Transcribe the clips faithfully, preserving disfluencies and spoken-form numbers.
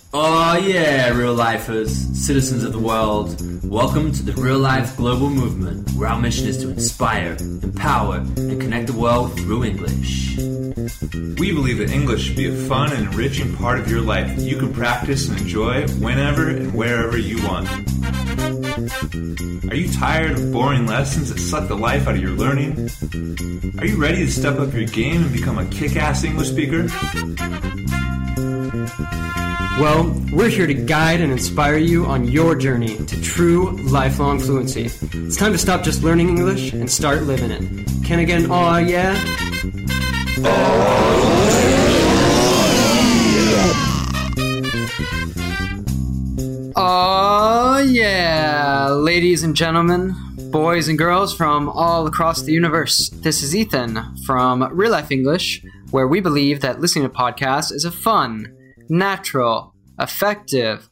Oh yeah, real lifers, citizens of the world. Welcome to the Real Life Global Movement, where our mission is to inspire, empower, and connect the world through English. We believe that English should be a fun and enriching part of your life that you can practice and enjoy whenever and wherever you want. Are you tired of boring lessons that suck the life out of your learning? Are you ready to step up your game and become a kick-ass English speaker? Well, we're here to guide and inspire you on your journey to true lifelong fluency. It's time to stop just learning English and start living it. Can I get an aw yeah? Aw yeah, ladies and gentlemen, boys and girls from all across the universe. This is Ethan from Real Life English, where we believe that listening to podcasts is a fun, natural, effective,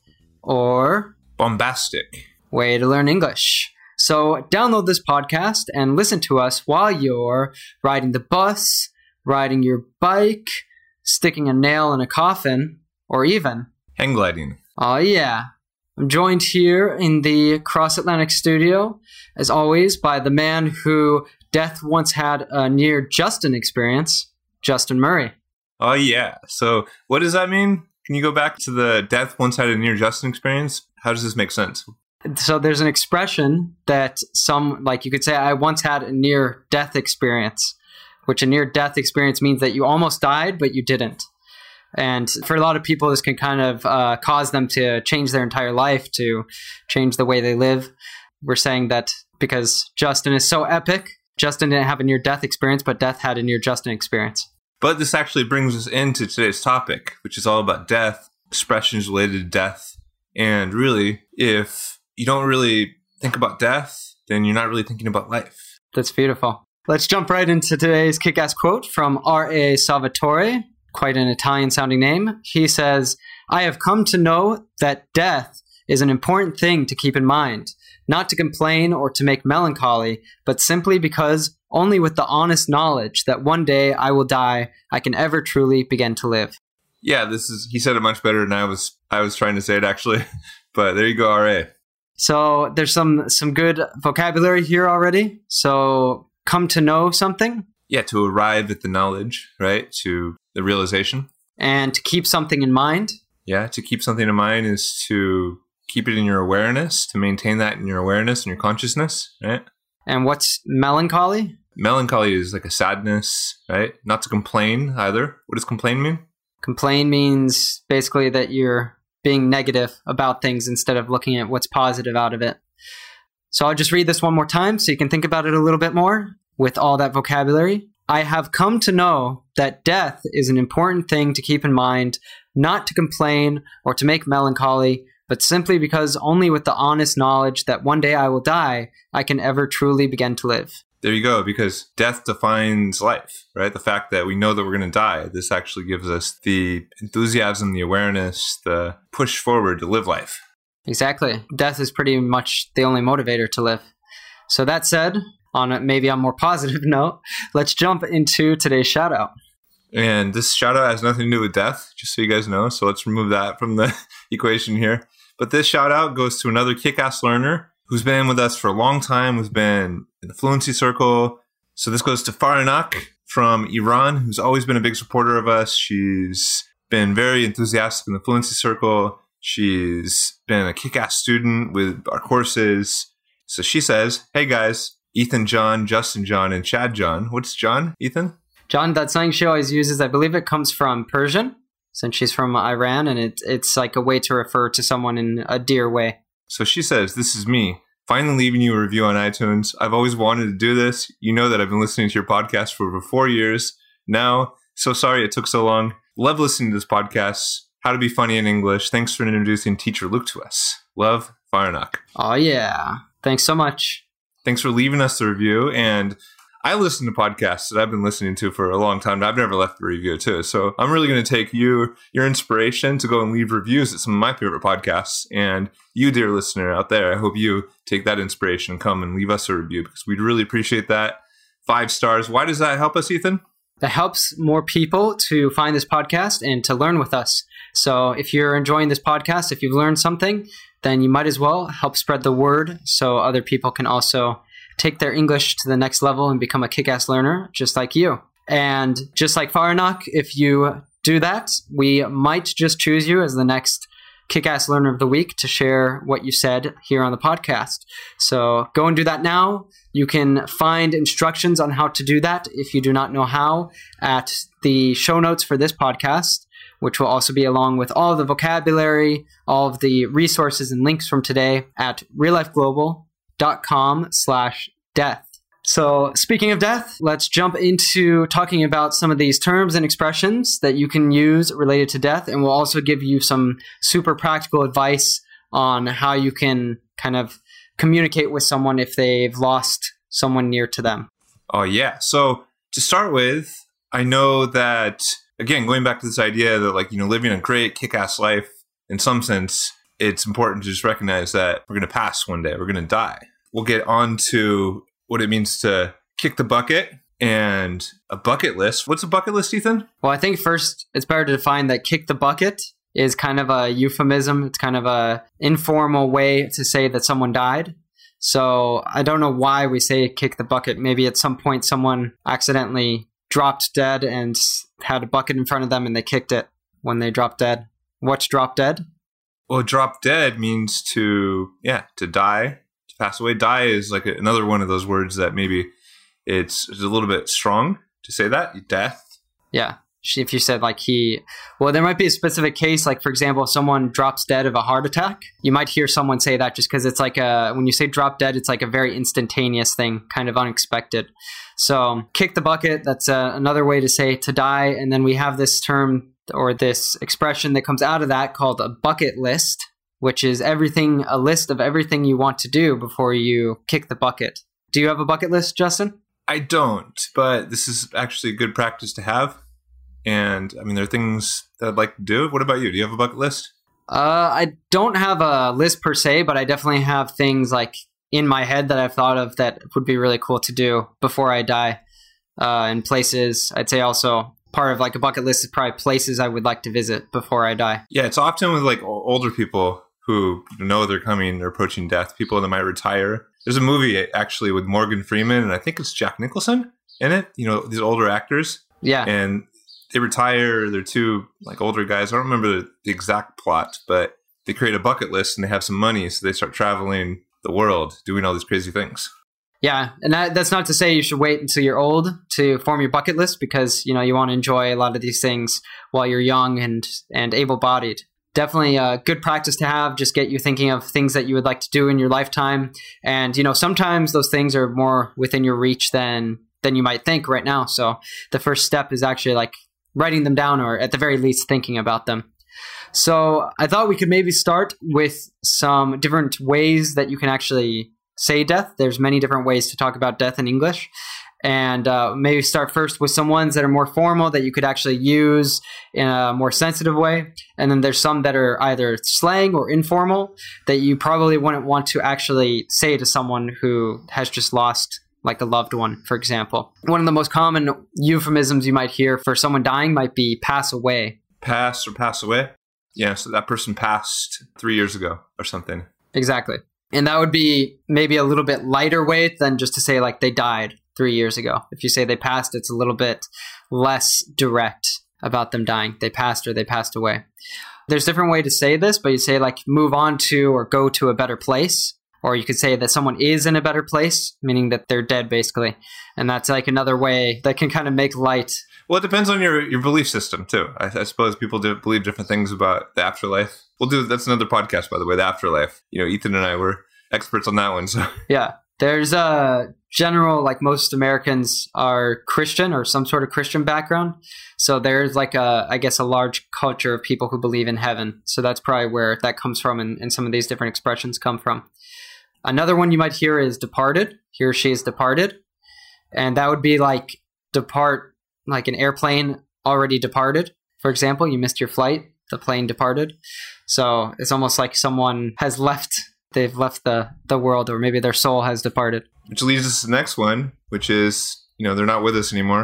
or bombastic way to learn English. So download this podcast and listen to us while you're riding the bus, riding your bike, sticking a nail in a coffin, or even hang gliding. Oh yeah. I'm joined here in the Cross Atlantic studio, as always, by the man who death once had a near Justin experience, Justin Murray. Oh yeah. So what does that mean? Can you go back to the death once had a near Justin experience? How does this make sense? So there's an expression that some, like you could say, I once had a near death experience, which a near death experience means that you almost died, but you didn't. And for a lot of people, this can kind of uh, cause them to change their entire life, to change the way they live. We're saying that because Justin is so epic, Justin didn't have a near death experience, but death had a near Justin experience. But this actually brings us into today's topic, which is all about death, expressions related to death. And really, if you don't really think about death, then you're not really thinking about life. That's beautiful. Let's jump right into today's kick-ass quote from R A Salvatore, quite an Italian-sounding name. He says, "I have come to know that death is an important thing to keep in mind, not to complain or to make melancholy, but simply because only with the honest knowledge that one day I will die, I can ever truly begin to live." Yeah, this is, he said it much better than I was I was trying to say it actually. But there you go, R A. So there's some some good vocabulary here already. So come to know something. Yeah, to arrive at the knowledge, right? To the realization. And to keep something in mind. Yeah, to keep something in mind is to keep it in your awareness, to maintain that in your awareness and your consciousness, right? And what's melancholy? Melancholy is like a sadness, right? Not to complain either. What does complain mean? Complain means basically that you're being negative about things instead of looking at what's positive out of it. So I'll just read this one more time so you can think about it a little bit more with all that vocabulary. I have come to know that death is an important thing to keep in mind, not to complain or to make melancholy, but simply because only with the honest knowledge that one day I will die, I can ever truly begin to live. There you go, because death defines life, right? The fact that we know that we're going to die, this actually gives us the enthusiasm, the awareness, the push forward to live life. Exactly. Death is pretty much the only motivator to live. So that said, on a, maybe on a more positive note, let's jump into today's shout out. And this shout out has nothing to do with death, just so you guys know. So let's remove that from the equation here. But this shout out goes to another kick-ass learner who's been with us for a long time, who's been in the fluency circle. So this goes to Faranak from Iran, who's always been a big supporter of us. She's been very enthusiastic in the fluency circle. She's been a kick-ass student with our courses. So she says, "Hey guys, Ethan John, Justin John, and Chad John." What's John, Ethan? John, that's something she always uses. I believe it comes from Persian, since she's from Iran, and it, it's like a way to refer to someone in a dear way. So she says, "This is me, finally leaving you a review on iTunes. I've always wanted to do this. You know that I've been listening to your podcast for over four years now. So sorry it took so long. Love listening to this podcast. How to be funny in English. Thanks for introducing Teacher Luke to us. Love, Faranak." Oh, yeah. Thanks so much. Thanks for leaving us the review. And I listen to podcasts that I've been listening to for a long time. I've never left a review too. So I'm really going to take you, your inspiration to go and leave reviews at some of my favorite podcasts. And you, dear listener out there, I hope you take that inspiration and come and leave us a review because we'd really appreciate that. Five stars. Why does that help us, Ethan? that helps more people to find this podcast and to learn with us. So if you're enjoying this podcast, if you've learned something, then you might as well help spread the word so other people can also take their English to the next level and become a kick-ass learner just like you. And just like Faranak, if you do that, we might just choose you as the next Kick-Ass Learner of the Week to share what you said here on the podcast. So go and do that now. You can find instructions on how to do that if you do not know how at the show notes for this podcast, which will also be along with all of the vocabulary, all of the resources and links from today at reallifeglobal.com slash death. So speaking of death, let's jump into talking about some of these terms and expressions that you can use related to death. And we'll also give you some super practical advice on how you can kind of communicate with someone if they've lost someone near to them. Oh, yeah. So to start with, I know that, again, going back to this idea that, like, you know, living a great kick-ass life, in some sense, it's important to just recognize that we're going to pass one day. We're going to die. We'll get on to what it means to kick the bucket and a bucket list. What's a bucket list, Ethan? Well, I think first it's better to define that kick the bucket is kind of a euphemism. It's kind of a informal way to say that someone died. So I don't know why we say kick the bucket. Maybe at some point someone accidentally dropped dead and had a bucket in front of them and they kicked it when they dropped dead. What's drop dead? Well, drop dead means to, yeah, to die. Pass away. Die is like another one of those words that maybe it's, it's a little bit strong to say that. Death. Yeah. If you said like he, well, there might be a specific case. Like, for example, if someone drops dead of a heart attack, you might hear someone say that just because it's like a, when you say drop dead, it's like a very instantaneous thing, kind of unexpected. So kick the bucket. That's uh, another way to say to die. And then we have this term or this expression that comes out of that called a bucket list, which is everything, a list of everything you want to do before you kick the bucket. Do you have a bucket list, Justin? I don't, but this is actually a good practice to have. And I mean, there are things that I'd like to do. What about you? Do you have a bucket list? Uh, I don't have a list per se, but I definitely have things like in my head that I've thought of that would be really cool to do before I die. Uh, and places, I'd say also part of like a bucket list is probably places I would like to visit before I die. Yeah, it's often with like older people who know they're coming, they're approaching death, people that might retire. There's a movie actually with Morgan Freeman, and I think it's Jack Nicholson in it, you know, these older actors. Yeah. And they retire, they're two like older guys. I don't remember the, the exact plot, but they create a bucket list and they have some money, so they start traveling the world, doing all these crazy things. Yeah, and that, that's not to say you should wait until you're old to form your bucket list because, you know, you want to enjoy a lot of these things while you're young and, and able-bodied. Definitely a good practice to have, just get you thinking of things that you would like to do in your lifetime. And, you know, sometimes those things are more within your reach than than you might think right now. So the first step is actually like writing them down or at the very least thinking about them. So I thought we could maybe start with some different ways that you can actually say death. There's many different ways to talk about death in English. And uh, maybe start first with some ones that are more formal that you could actually use in a more sensitive way. And then there's some that are either slang or informal that you probably wouldn't want to actually say to someone who has just lost like a loved one, for example. One of the most common euphemisms you might hear for someone dying might be pass away. Pass or pass away? Yeah, so that person passed three years ago or something. Exactly. And that would be maybe a little bit lighter weight than just to say like they died three years ago. If you say they passed, it's a little bit less direct about them dying. They passed or they passed away. There's different way to say this, but you say like move on to or go to a better place. Or you could say that someone is in a better place, meaning that they're dead basically. And that's like another way that can kind of make light. Well, it depends on your, your belief system too. I, I suppose people do believe different things about the afterlife. We'll do, that's another podcast, by the way, the afterlife. You know, Ethan and I were experts on that one. So yeah. There's a general, like most Americans are Christian or some sort of Christian background. So there's like a, I guess, a large culture of people who believe in heaven. So that's probably where that comes from and, and some of these different expressions come from. Another one you might hear is departed. He or she is departed. And that would be like depart, like an airplane already departed. For example, you missed your flight, the plane departed. So it's almost like someone has left. They've left the, the world, or maybe their soul has departed. Which leads us to the next one, which is, you know, they're not with us anymore.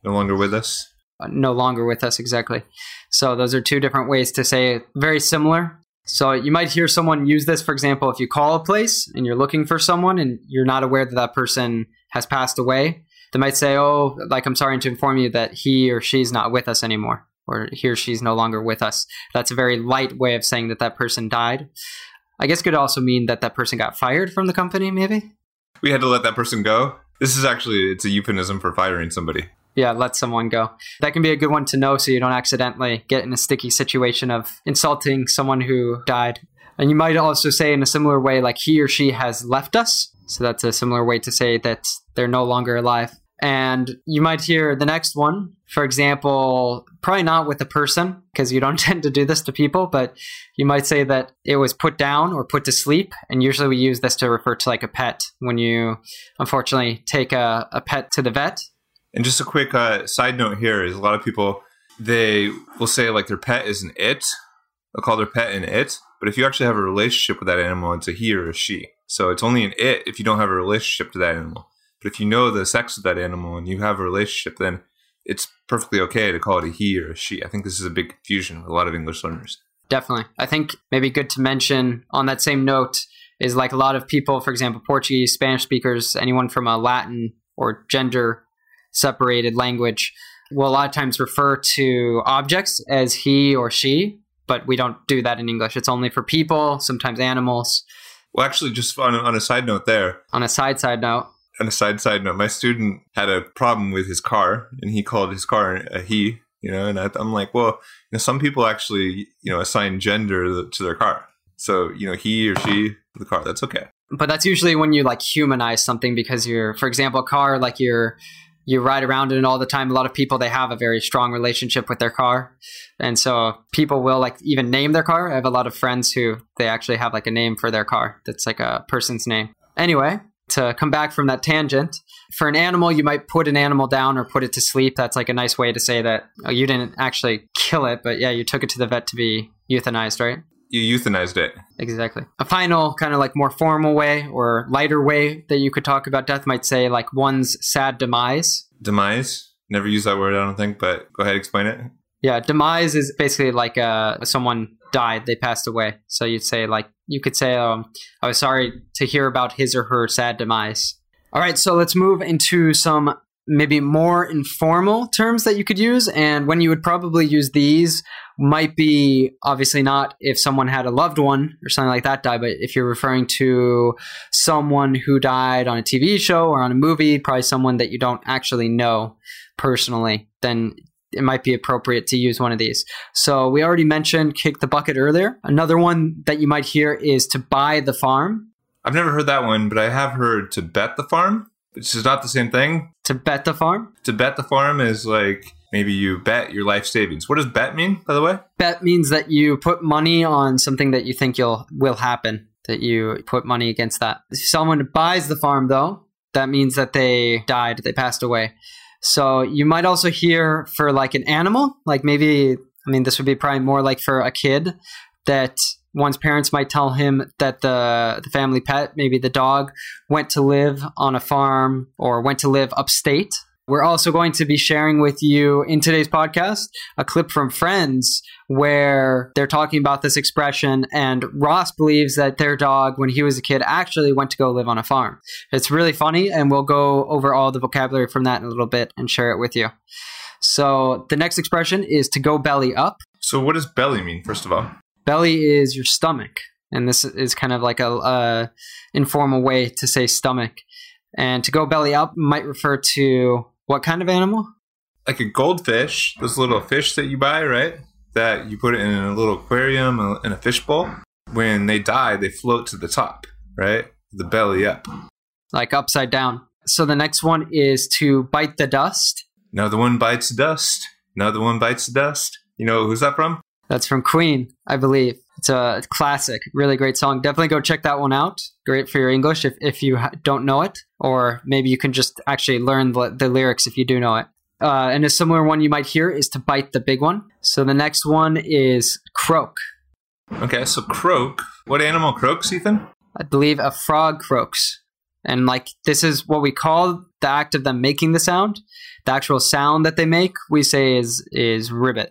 no longer with us. Uh, no longer with us, exactly. So those are two different ways to say it. Very similar. So you might hear someone use this, for example, if you call a place and you're looking for someone and you're not aware that that person has passed away. They might say, oh, like, I'm sorry to inform you that he or she's not with us anymore, or he or she's no longer with us. That's a very light way of saying that that person died. I guess it could also mean that that person got fired from the company, maybe? We had to let that person go. This is actually, it's a euphemism for firing somebody. Yeah, let someone go. That can be a good one to know so you don't accidentally get in a sticky situation of insulting someone who died. And you might also say in a similar way, like, he or she has left us. So that's a similar way to say that they're no longer alive. And you might hear the next one, for example, probably not with a person, because you don't tend to do this to people, but you might say that it was put down or put to sleep. And usually we use this to refer to like a pet when you, unfortunately, take a, a pet to the vet. And just a quick uh, side note here is a lot of people, they will say like their pet is an it. They'll call their pet an it. But if you actually have a relationship with that animal, it's a he or a she. So it's only an it if you don't have a relationship to that animal. But if you know the sex of that animal and you have a relationship, then it's perfectly okay to call it a he or a she. I think this is a big confusion with a lot of English learners. Definitely. I think maybe good to mention on that same note is like a lot of people, for example, Portuguese, Spanish speakers, anyone from a Latin or gender separated language will a lot of times refer to objects as he or she, but we don't do that in English. It's only for people, sometimes animals. Well, actually, just on a, on a side note there. On a side side note. On a side side note, my student had a problem with his car, and he called his car a he, you know, and I, I'm like, well, you know, some people actually, you know, assign gender to their car. So, you know, he or she, the car, that's okay. But that's usually when you like humanize something because you're, for example, a car, like you're, you ride around in it all the time. A lot of people, they have a very strong relationship with their car. And so people will like even name their car. I have a lot of friends who they actually have like a name for their car. That's like a person's name. Anyway, to come back from that tangent, for an animal, you might put an animal down or put it to sleep. That's like a nice way to say that oh, you didn't actually kill it, but yeah, you took it to the vet to be euthanized, right? You euthanized it. Exactly. A final kind of like more formal way or lighter way that you could talk about death might say like one's sad demise. Demise? Never use that word, I don't think, but go ahead, explain it. Yeah, demise is basically like uh, someone died, they passed away. So you'd say like, you could say, um, I was sorry to hear about his or her sad demise. All right, so let's move into some maybe more informal terms that you could use. And when you would probably use these might be obviously not if someone had a loved one or something like that die, but if you're referring to someone who died on a T V show or on a movie, probably someone that you don't actually know personally, then it might be appropriate to use one of these. So we already mentioned kick the bucket earlier. Another one that you might hear is to buy the farm. I've never heard that one, but I have heard to bet the farm, which is not the same thing. To bet the farm? To bet the farm is like maybe you bet your life savings. What does bet mean, by the way? Bet means that you put money on something that you think you'll will happen, that you put money against that. If someone buys the farm, though, that means that they died, they passed away. So you might also hear for like an animal, like maybe, I mean, this would be probably more like for a kid, that one's parents might tell him that the, the family pet, maybe the dog, went to live on a farm or went to live upstate. We're also going to be sharing with you in today's podcast a clip from Friends where they're talking about this expression, and Ross believes that their dog, when he was a kid, actually went to go live on a farm. It's really funny, and we'll go over all the vocabulary from that in a little bit and share it with you. So the next expression is to go belly up. So what does belly mean, first of all? Belly is your stomach, and this is kind of like a, a informal way to say stomach. And to go belly up might refer to what kind of animal? Like a goldfish, those little fish that you buy, right? That you put it in a little aquarium in a fish bowl. When they die, they float to the top, right? The belly up. Like upside down. So the next one is to bite the dust. Another one bites the dust. Another one bites the dust. You know, who's that from? That's from Queen, I believe. It's a classic, really great song. Definitely go check that one out. Great for your English if, if you ha- don't know it. Or maybe you can just actually learn the, the lyrics if you do know it. Uh, and a similar one you might hear is to bite the big one. So the next one is croak. Okay, so croak. What animal croaks, Ethan? I believe a frog croaks. And like this is what we call the act of them making the sound. The actual sound that they make, we say is is ribbit.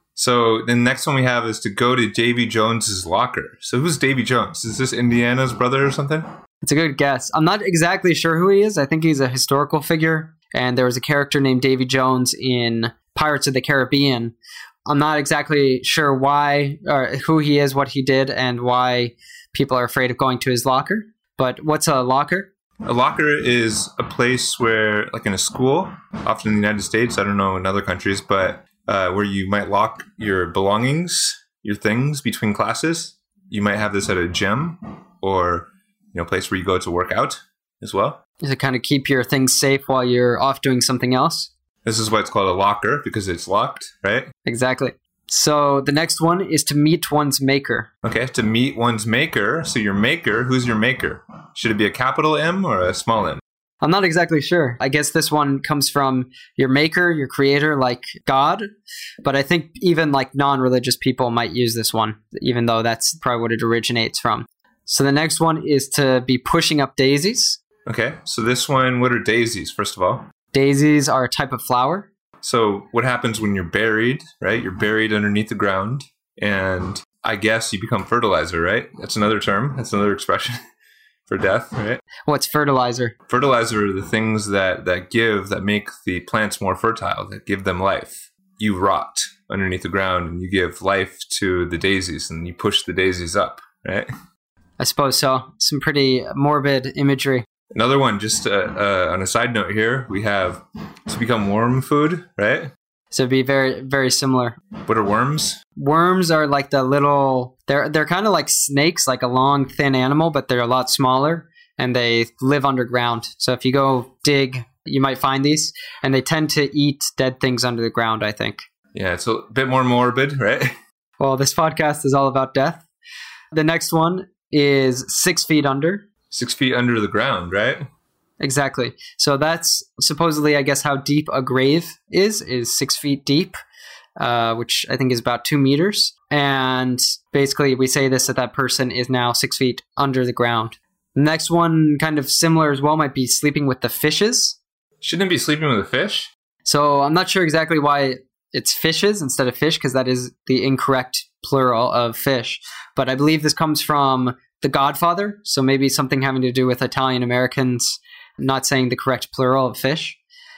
So the next one we have is to go to Davy Jones's locker. So who's Davy Jones? Is this Indiana's brother or something? It's a good guess. I'm not exactly sure who he is. I think he's a historical figure. And there was a character named Davy Jones in Pirates of the Caribbean. I'm not exactly sure why or who he is, what he did, and why people are afraid of going to his locker. But what's a locker? A locker is a place where, like in a school, often in the United States, I don't know in other countries, but uh, where you might lock your belongings, your things between classes. You might have this at a gym or, you know, a place where you go to work out as well. To kind of keep your things safe while you're off doing something else. This is why it's called a locker, because it's locked, right? Exactly. So the next one is to meet one's maker. Okay, to meet one's maker. So your maker, who's your maker? Should it be a capital M or a small m? I'm not exactly sure. I guess this one comes from your maker, your creator, like God. But I think even like non-religious people might use this one, even though that's probably what it originates from. So the next one is to be pushing up daisies. Okay, so this one, what are daisies, first of all? Daisies are a type of flower. So what happens when you're buried, right? You're buried underneath the ground, and I guess you become fertilizer, right? That's another term. That's another expression for death, right? What's fertilizer? Fertilizer are the things that, that give, that make the plants more fertile, that give them life. You rot underneath the ground, and you give life to the daisies, and you push the daisies up, right? I suppose so. Some pretty morbid imagery. Another one, just uh, uh, on a side note here, we have to become worm food, right? So it'd be very, very similar. What are worms? Worms are like the little, they're they're kind of like snakes, like a long, thin animal, but they're a lot smaller, and they live underground. So if you go dig, you might find these, and they tend to eat dead things under the ground, I think. Yeah, it's a bit more morbid, right? Well, this podcast is all about death. The next one is six feet under. Six feet under the ground, right? Exactly. So that's supposedly, I guess, how deep a grave is, is six feet deep, uh, which I think is about two meters. And basically, we say this that that person is now six feet under the ground. The next one, kind of similar as well, might be sleeping with the fishes. Shouldn't it be sleeping with a fish? So I'm not sure exactly why it's fishes instead of fish, because that is the incorrect plural of fish. But I believe this comes from The Godfather, so maybe something having to do with Italian Americans not saying the correct plural of fish.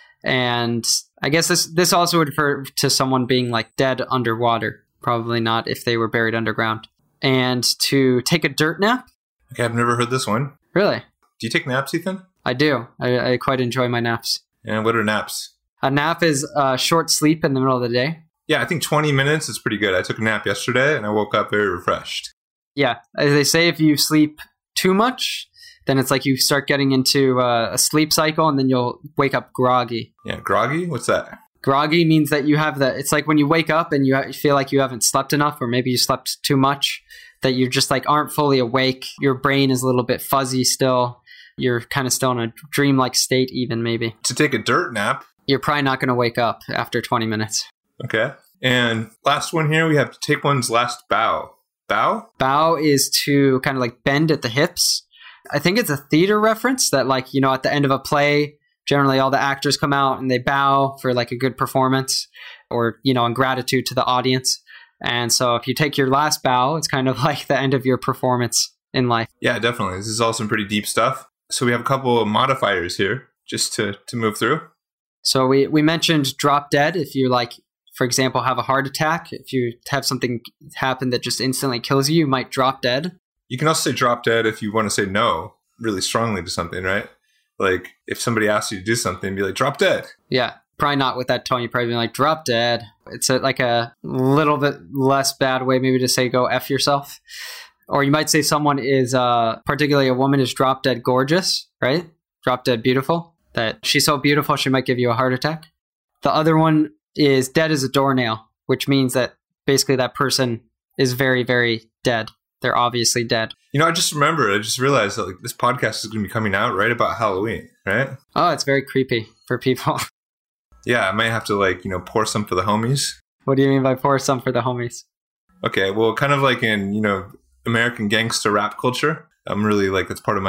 And I guess this this also would refer to someone being like dead underwater. Probably not if they were buried underground. And to take a dirt nap. Okay, I've never heard this one. Really? Do you take naps, Ethan? I do. I, I quite enjoy my naps. And what are naps? A nap is a short sleep in the middle of the day. Yeah, I think twenty minutes is pretty good. I took a nap yesterday and I woke up very refreshed. Yeah, as they say, if you sleep too much, then it's like you start getting into uh, a sleep cycle, and then you'll wake up groggy. Yeah, groggy? What's that? Groggy means that you have the, it's like when you wake up and you ha- feel like you haven't slept enough, or maybe you slept too much, that you just like aren't fully awake. Your brain is a little bit fuzzy still. You're kind of still in a dreamlike state even, maybe. To take a dirt nap? You're probably not going to wake up after twenty minutes. Okay. And last one here, we have to take one's last bow. Bow? Bow is to kind of like bend at the hips. I think it's a theater reference that, like, you know, at the end of a play, generally all the actors come out and they bow for like a good performance, or, you know, in gratitude to the audience. And so if you take your last bow, it's kind of like the end of your performance in life. Yeah, definitely. This is all some pretty deep stuff. So we have a couple of modifiers here just to, to move through. So we, we mentioned drop dead. If you like, for example, have a heart attack, if you have something happen that just instantly kills you, you might drop dead. You can also say drop dead if you want to say no really strongly to something, right? Like if somebody asks you to do something, be like, drop dead. Yeah, probably not with that tone. You probably be like, drop dead. It's a, like a little bit less bad way maybe to say go F yourself. Or you might say someone is, uh, particularly a woman is drop dead gorgeous, right? Drop dead beautiful. That she's so beautiful, she might give you a heart attack. The other one is dead as a doornail, which means that basically that person is very, very dead. They're obviously dead. You know, I just remembered, I just realized that like this podcast is going to be coming out right about Halloween, right? Oh, it's very creepy for people. Yeah, I might have to like, you know, pour some for the homies. What do you mean by pour some for the homies? Okay, well, kind of like in, you know, American gangster rap culture. I'm really like, that's part of my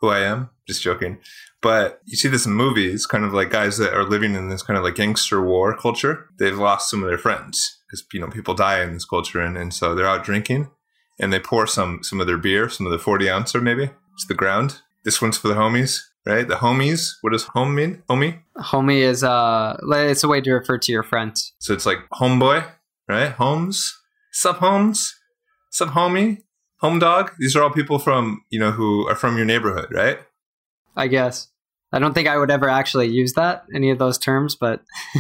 who I am. Just joking. But you see this in movies, kind of like guys that are living in this kind of like gangster war culture. They've lost some of their friends because, you know, people die in this culture. And, and so they're out drinking and they pour some some of their beer, some of the forty ouncer maybe, to the ground. This one's for the homies, right? The homies. What does home mean? Homie? Homie is, uh, it's a way to refer to your friends. So it's like homeboy, right? Homes. Sup, homes? Sup, homie? Home dog? These are all people from, you know, who are from your neighborhood, right? I guess. I don't think I would ever actually use that, any of those terms, but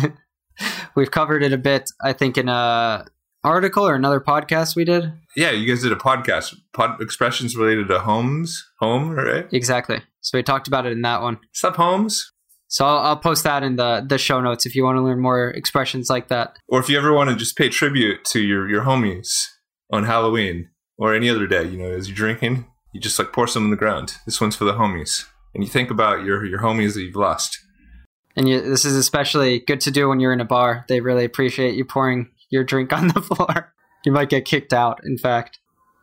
we've covered it a bit, I think, in a article or another podcast we did. Yeah, you guys did a podcast. Pod expressions related to homes, home, right? Exactly. So we talked about it in that one. Sup, homes? So I'll, I'll post that in the, the show notes if you want to learn more expressions like that. Or if you ever want to just pay tribute to your, your homies on Halloween or any other day, you know, as you're drinking, you just like pour some on the ground. This one's for the homies. And you think about your, your homies that you've lost. And you, this is especially good to do when you're in a bar. They really appreciate you pouring your drink on the floor. You might get kicked out, in fact.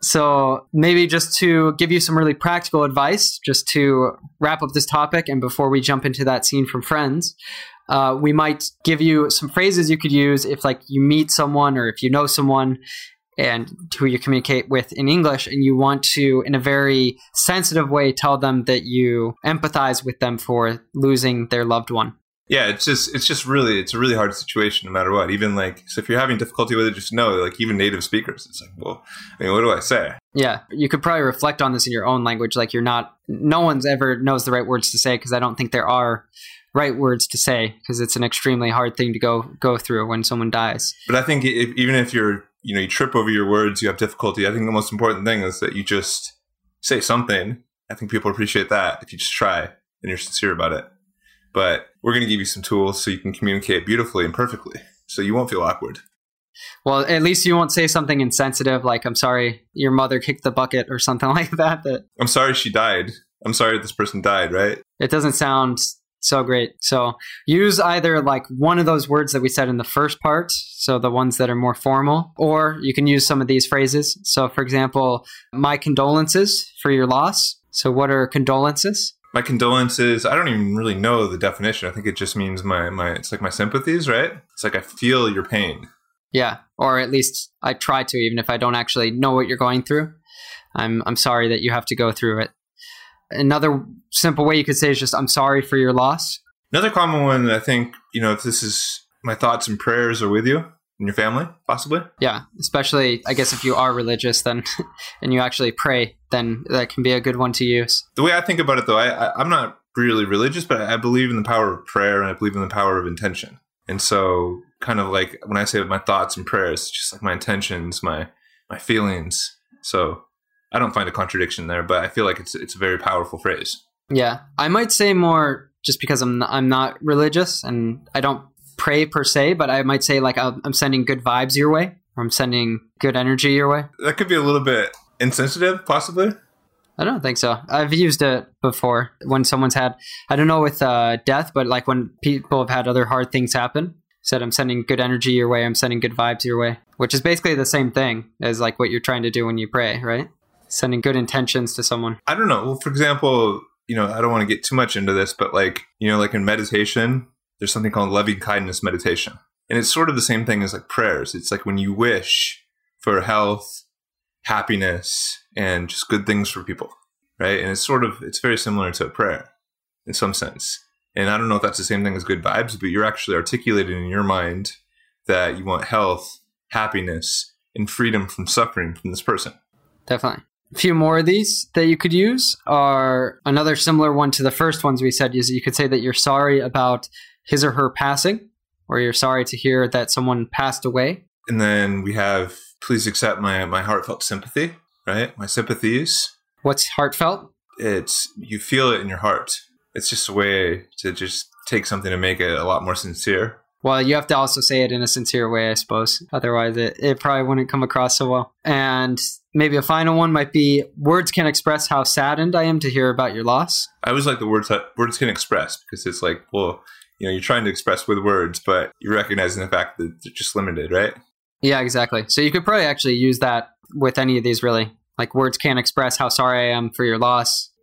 So maybe just to give you some really practical advice, just to wrap up this topic, and before we jump into that scene from Friends, uh, we might give you some phrases you could use if like you meet someone or if you know someone and who you communicate with in English, and you want to, in a very sensitive way, tell them that you empathize with them for losing their loved one. Yeah, it's just it's just really it's a really hard situation no matter what. Even like so if you're having difficulty with it, just know like even native speakers, it's like, well, I mean, what do I say? Yeah, you could probably reflect on this in your own language. Like you're not, no one's ever knows the right words to say, because I don't think there are right words to say, because it's an extremely hard thing to go go through when someone dies. But I think if, even if you're you know you trip over your words, you have difficulty, I think the most important thing is that you just say something. I think people appreciate that if you just try and you're sincere about it. But we're going to give you some tools so you can communicate beautifully and perfectly, so you won't feel awkward. Well, at least you won't say something insensitive like, I'm sorry your mother kicked the bucket or something like that. That I'm sorry she died. I'm sorry this person died, right? It doesn't sound so great. So use either like one of those words that we said in the first part, so the ones that are more formal, or you can use some of these phrases. So for example, my condolences for your loss. So what are condolences? My condolences, I don't even really know the definition. I think it just means my, my, it's like my sympathies, right? It's like I feel your pain. Yeah, or at least I try to, even if I don't actually know what you're going through. I'm I'm sorry that you have to go through it. Another simple way you could say is just, I'm sorry for your loss. Another common one, I think, you know, if this is my thoughts and prayers are with you and your family, possibly. Yeah, especially, I guess, if you are religious then and you actually pray, then that can be a good one to use. The way I think about it, though, I, I, I'm not really religious, but I believe in the power of prayer and I believe in the power of intention. And so kind of like when I say my thoughts and prayers, just like my intentions, my my feelings. So I don't find a contradiction there, but I feel like it's it's a very powerful phrase. Yeah, I might say more just because I'm not, I'm not religious and I don't pray per se, but I might say like I'm sending good vibes your way, or I'm sending good energy your way. That could be a little bit insensitive, possibly. I don't think so. I've used it before when someone's had, I don't know with uh, death, but like when people have had other hard things happen. Said I'm sending good energy your way, I'm sending good vibes your way, which is basically the same thing as like what you're trying to do when you pray, right? Sending good intentions to someone. I don't know. Well, for example, you know, I don't want to get too much into this, but like, you know, like in meditation, there's something called loving kindness meditation. And it's sort of the same thing as like prayers. It's like when you wish for health, happiness, and just good things for people, right? And it's sort of, it's very similar to a prayer in some sense. And I don't know if that's the same thing as good vibes, but you're actually articulating in your mind that you want health, happiness, and freedom from suffering from this person. Definitely. A few more of these that you could use are another similar one to the first ones we said is you could say that you're sorry about his or her passing, or you're sorry to hear that someone passed away. And then we have, please accept my, my heartfelt sympathy, right? My sympathies. What's heartfelt? It's, you feel it in your heart. It's just a way to just take something and make it a lot more sincere. Well, you have to also say it in a sincere way, I suppose. Otherwise, it, it probably wouldn't come across so well. And maybe a final one might be, words can express how saddened I am to hear about your loss. I always like the words that words can express, because it's like, well, you know, you're trying to express with words, but you're recognizing the fact that they're just limited, right? Yeah, exactly. So you could probably actually use that with any of these, really. Like, words can't express how sorry I am for your loss.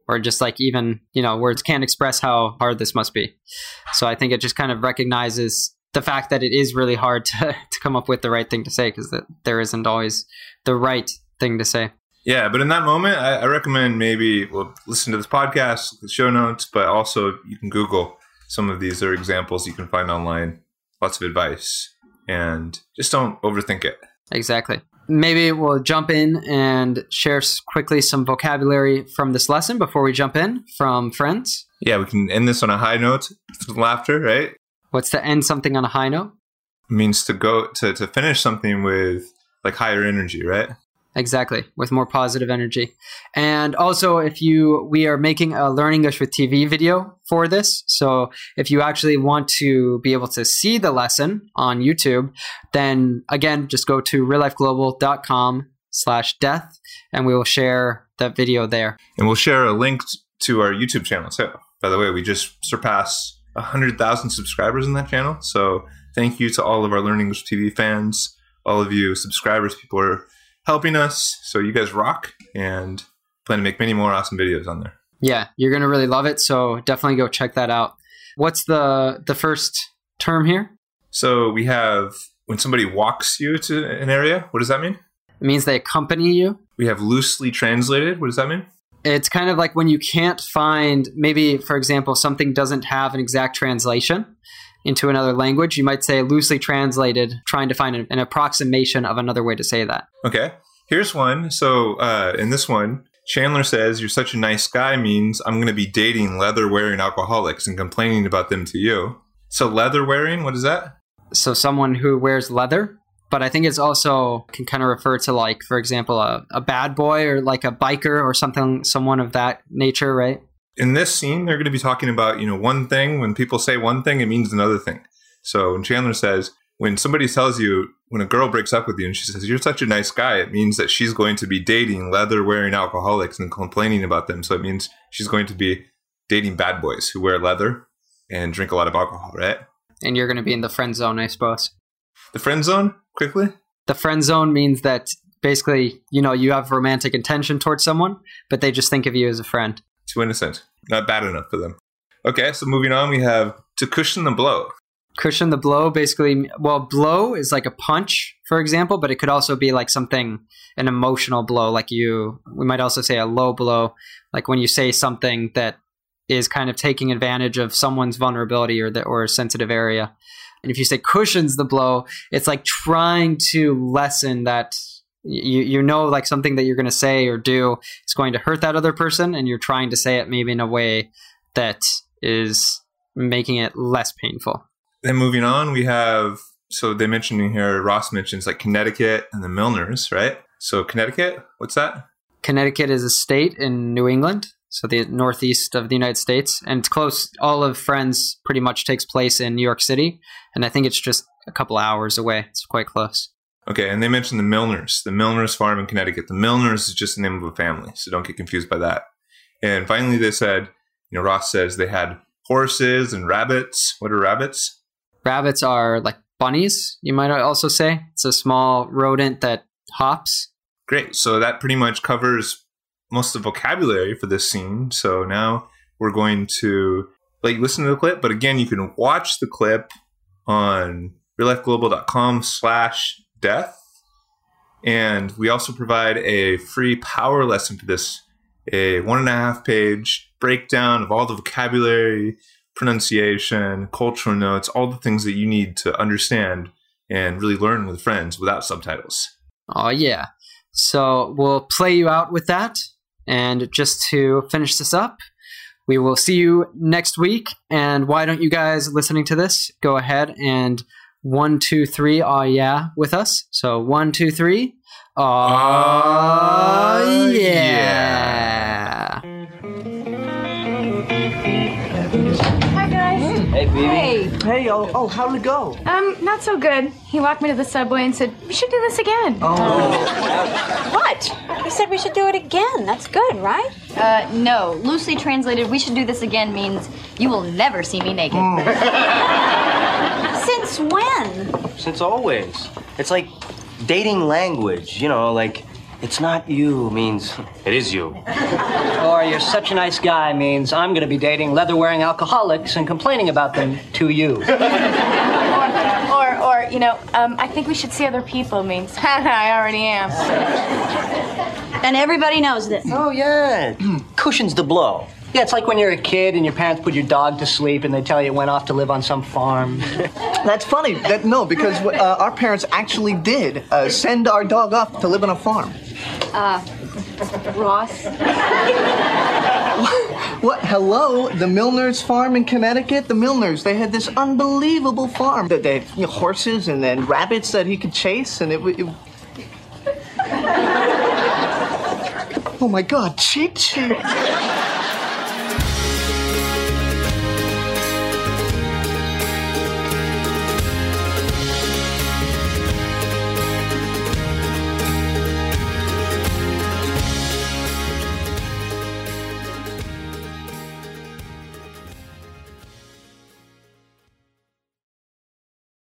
or just like even, you know, words can't express how hard this must be. So I think it just kind of recognizes the fact that it is really hard to, to come up with the right thing to say, because that there isn't always the right thing to say. Yeah, but in that moment, I, I recommend maybe well, listen to this podcast, the show notes, but also you can Google some of these. There are examples you can find online, lots of advice, and just don't overthink it. Exactly. Maybe we'll jump in and share quickly some vocabulary from this lesson before we jump in from friends. Yeah, we can end this on a high note with laughter, right? What's to end something on a high note? It means to go to, to finish something with like higher energy, right? Exactly, with more positive energy. And also, if you, we are making a Learn English with T V video for this. So if you actually want to be able to see the lesson on YouTube, then again, just go to reallifeglobal.com slash death, and we will share that video there. And we'll share a link to our YouTube channel too. By the way, we just surpassed one hundred thousand subscribers in that channel. So thank you to all of our Learn English T V fans, all of you subscribers. People are helping us. So you guys rock, and plan to make many more awesome videos on there. Yeah, you're going to really love it. So definitely go check that out. What's the the first term here? So we have when somebody walks you to an area. What does that mean? It means they accompany you. We have loosely translated. What does that mean? It's kind of like when you can't find, maybe, for example, something doesn't have an exact translation into another language. You might say loosely translated, trying to find an, an approximation of another way to say that. Okay. Here's one. So uh, in this one, Chandler says, "You're such a nice guy" means I'm going to be dating leather-wearing alcoholics and complaining about them to you. So leather-wearing, what is that? So someone who wears leather. But I think it's also can kind of refer to, like, for example, a, a bad boy or like a biker or something, someone of that nature, right? In this scene, they're going to be talking about, you know, one thing. When people say one thing, it means another thing. So when Chandler says, when somebody tells you, when a girl breaks up with you and she says, "You're such a nice guy," it means that she's going to be dating leather-wearing alcoholics and complaining about them. So it means she's going to be dating bad boys who wear leather and drink a lot of alcohol, right? And you're going to be in the friend zone, I suppose. The friend zone, quickly? The friend zone means that basically, you know, you have romantic intention towards someone, but they just think of you as a friend. Too innocent. Not bad enough for them. Okay, so moving on, we have to cushion the blow. Cushion the blow, basically, well, blow is like a punch, for example, but it could also be like something, an emotional blow, like you, we might also say a low blow, like when you say something that is kind of taking advantage of someone's vulnerability or the, or a sensitive area. And if you say cushions the blow, it's like trying to lessen that, you you know, like something that you're going to say or do is going to hurt that other person, and you're trying to say it maybe in a way that is making it less painful. Then moving on, we have, so they mentioned in here, Ross mentions like Connecticut and the Milners, right? So Connecticut, what's that? Connecticut is a state in New England, so the northeast of the United States, and it's close. All of Friends pretty much takes place in New York City, and I think it's just a couple hours away. It's quite close. Okay, and they mentioned the Milners, the Milners farm in Connecticut. The Milners is just the name of a family, so don't get confused by that. And finally, they said, you know, Ross says they had horses and rabbits. What are rabbits? Rabbits are like bunnies, you might also say. It's a small rodent that hops. Great. So that pretty much covers most of the vocabulary for this scene. So now we're going to let you listen to the clip. But again, you can watch the clip on reallifeglobal.com slash death. And we also provide a free power lesson for this, a one and a half page breakdown of all the vocabulary, pronunciation, cultural notes, all the things that you need to understand and really learn with friends without subtitles. Oh, yeah. So we'll play you out with that. And just to finish this up, we will see you next week. And why don't you guys listening to this go ahead and one, two, three, aw yeah with us. So one, two, three, aw uh, yeah. Hi guys. Hey, baby. Hey. Hey, oh, oh, how'd it go? Um, not so good. He walked me to the subway and said, "We should do this again." Oh. What? He said we should do it again. That's good, right? Uh, no. Loosely translated, "we should do this again" means you will never see me naked. Mm. Since when? Since always. It's like dating language, you know, like It's not you means it is you. Or you're such a nice guy means I'm going to be dating leather-wearing alcoholics and complaining about them to you. Or, or, you know, um, I think we should see other people means, I already am. And everybody knows this. Oh, yeah. Cushions the blow. Yeah, it's like when you're a kid and your parents put your dog to sleep and they tell you it went off to live on some farm. That's funny. That, no, because uh, our parents actually did uh, send our dog off to live on a farm. Uh, Ross? What? What? Hello? The Milners farm in Connecticut? The Milners, they had this unbelievable farm. That they had you know, horses and then rabbits that he could chase, and it would... Oh, my God. Cheap, cheap.